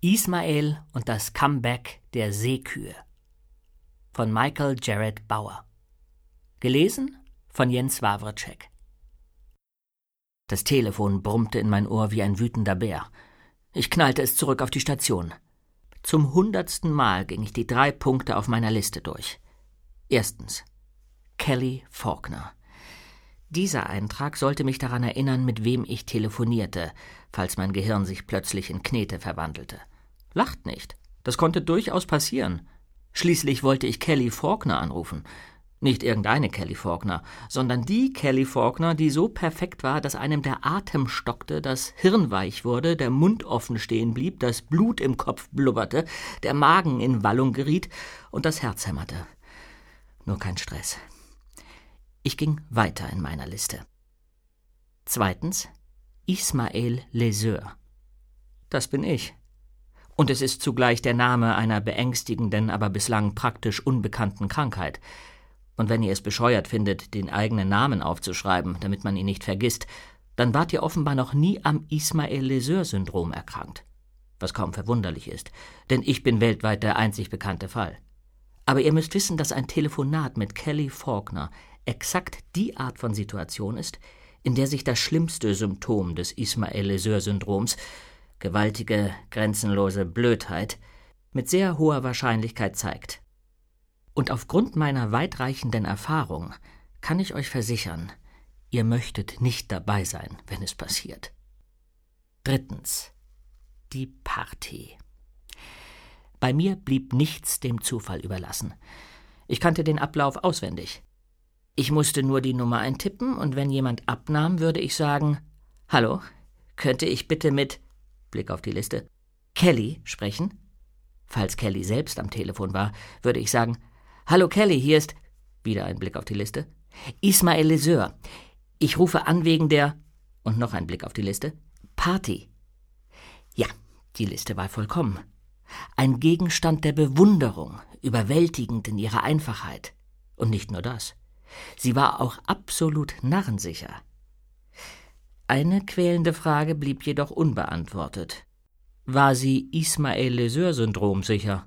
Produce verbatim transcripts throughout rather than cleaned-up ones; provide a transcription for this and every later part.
Ismael und das Comeback der Seekühe von Michael Jared Bauer. Gelesen von Jens Wawrczeck. Das Telefon brummte in mein Ohr wie ein wütender Bär. Ich knallte es zurück auf die Station. Zum hundertsten Mal ging ich die drei Punkte auf meiner Liste durch. Erstens. Kelly Faulkner. Dieser Eintrag sollte mich daran erinnern, mit wem ich telefonierte, falls mein Gehirn sich plötzlich in Knete verwandelte. Lacht nicht. Das konnte durchaus passieren. Schließlich wollte ich Kelly Faulkner anrufen. Nicht irgendeine Kelly Faulkner, sondern die Kelly Faulkner, die so perfekt war, dass einem der Atem stockte, das Hirn weich wurde, der Mund offen stehen blieb, das Blut im Kopf blubberte, der Magen in Wallung geriet und das Herz hämmerte. Nur kein Stress. Ich ging weiter in meiner Liste. Zweitens, Ismael Leseur. Das bin ich. Und es ist zugleich der Name einer beängstigenden, aber bislang praktisch unbekannten Krankheit. Und wenn ihr es bescheuert findet, den eigenen Namen aufzuschreiben, damit man ihn nicht vergisst, dann wart ihr offenbar noch nie am Ismael-Leseur-Syndrom erkrankt. Was kaum verwunderlich ist, denn ich bin weltweit der einzig bekannte Fall. Aber ihr müsst wissen, dass ein Telefonat mit Kelly Faulkner exakt die Art von Situation ist, in der sich das schlimmste Symptom des Ismael-Leseur-Syndroms, gewaltige, grenzenlose Blödheit, mit sehr hoher Wahrscheinlichkeit zeigt. Und aufgrund meiner weitreichenden Erfahrung kann ich euch versichern, ihr möchtet nicht dabei sein, wenn es passiert. Drittens. Die Party. Bei mir blieb nichts dem Zufall überlassen. Ich kannte den Ablauf auswendig. Ich musste nur die Nummer eintippen und wenn jemand abnahm, würde ich sagen, »Hallo, könnte ich bitte mit«, Blick auf die Liste, »Kelly sprechen?« Falls Kelly selbst am Telefon war, würde ich sagen, »Hallo Kelly, hier ist«, wieder ein Blick auf die Liste, »Ismael Leseur. Ich rufe an wegen der«, und noch ein Blick auf die Liste, »Party.« Ja, die Liste war vollkommen. Ein Gegenstand der Bewunderung, überwältigend in ihrer Einfachheit. Und nicht nur das. Sie war auch absolut narrensicher. Eine quälende Frage blieb jedoch unbeantwortet. War sie Ismael-Leseur-Syndrom sicher?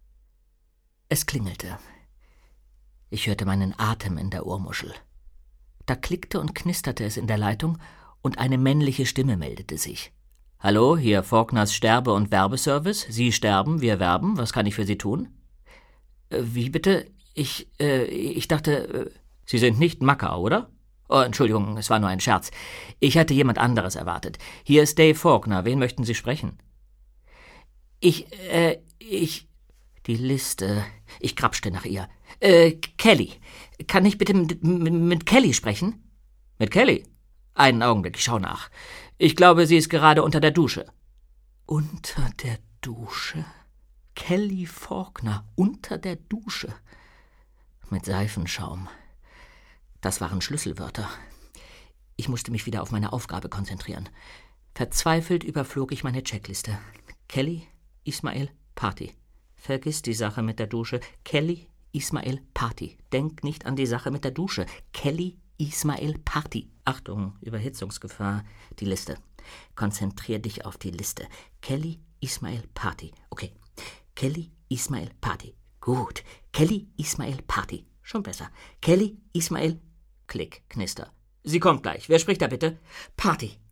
Es klingelte. Ich hörte meinen Atem in der Ohrmuschel. Da klickte und knisterte es in der Leitung und eine männliche Stimme meldete sich. »Hallo, hier Faulkners Sterbe- und Werbeservice. Sie sterben, wir werben. Was kann ich für Sie tun?« äh, »Wie bitte? Ich, äh, ich dachte, äh, Sie sind nicht Makau, oder?« »Oh, Entschuldigung, es war nur ein Scherz. Ich hatte jemand anderes erwartet. Hier ist Dave Faulkner. Wen möchten Sie sprechen?« »Ich, äh, ich...« Die Liste. Ich grapschte nach ihr. »Äh, Kelly. Kann ich bitte mit, mit, mit Kelly sprechen?« »Mit Kelly? Einen Augenblick, ich schau nach. Ich glaube, sie ist gerade unter der Dusche.« Unter der Dusche? Kelly Faulkner unter der Dusche? Mit Seifenschaum. Das waren Schlüsselwörter. Ich musste mich wieder auf meine Aufgabe konzentrieren. Verzweifelt überflog ich meine Checkliste. Kelly, Ismael, Party. Vergiss die Sache mit der Dusche. Kelly, Ismael, Party. Denk nicht an die Sache mit der Dusche. Kelly, Ismael, Party. Achtung, Überhitzungsgefahr. Die Liste. Konzentrier dich auf die Liste. Kelly, Ismael, Party. Okay. Kelly, Ismael, Party. Gut. Kelly, Ismael, Party. Schon besser. Kelly, Ismael, Klick, Knister. Sie kommt gleich. Wer spricht da bitte? Party.